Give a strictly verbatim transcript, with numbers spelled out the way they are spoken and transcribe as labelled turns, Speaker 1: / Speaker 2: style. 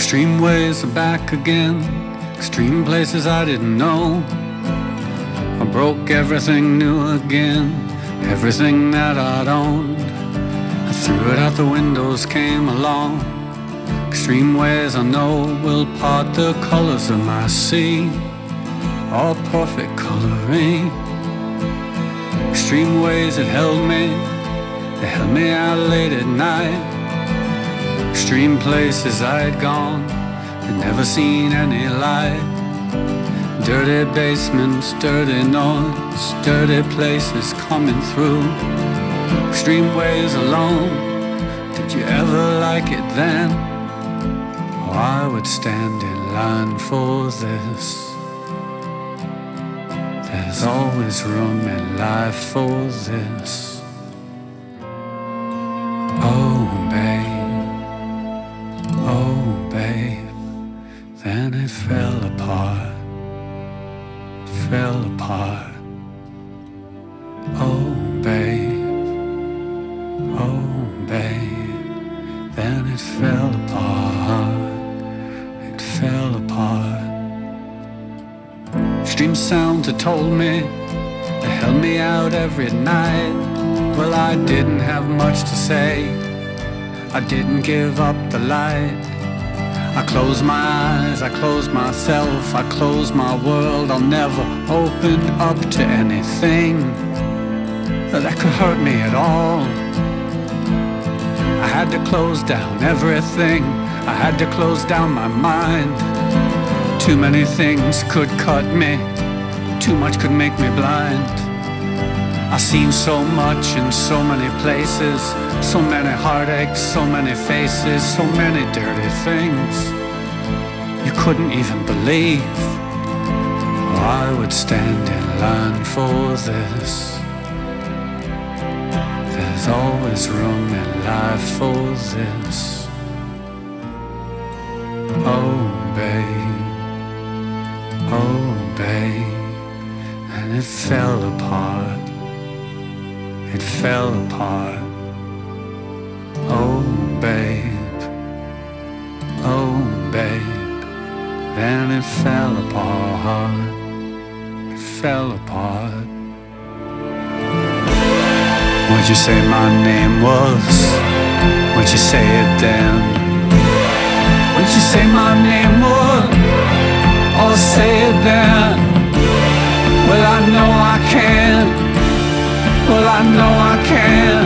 Speaker 1: Extreme ways are back again, extreme places I didn't know. I broke everything new again, everything that I'd owned. I threw it out the windows, came along. Extreme ways I know will part the colors of my sea, all perfect coloring. Extreme ways that held me, they held me out late at night. Extreme places I'd gone, had never seen any light. Dirty basements, dirty noise, dirty places coming through. Extreme ways alone, did you ever like it then? Oh, I would stand in line for this. There's always room in life for this. Oh, babe, oh, babe, then it fell apart, fell apart. Oh, babe, oh, babe, then it fell apart, it fell apart. Extreme sounds that told me, they held me out every night. Well, I didn't have much to say, I didn't give up the light. I closed my eyes, I closed myself, I closed my world. I'll never open up to anything that could hurt me at all. I had to close down everything, I had to close down my mind. Too many things could cut me, too much could make me blind. I've seen so much in so many places, so many heartaches, so many faces, so many dirty things you couldn't even believe. Oh, I would stand in line for this. There's always room in life for this. Oh, babe, oh, babe, and it fell apart, it fell apart. Oh, babe, oh, babe, then it fell apart, it fell apart. What'd you say my name was? What'd you say it then? What'd you say my name was? Or say it then? Well, I know I can. Well, I know I can.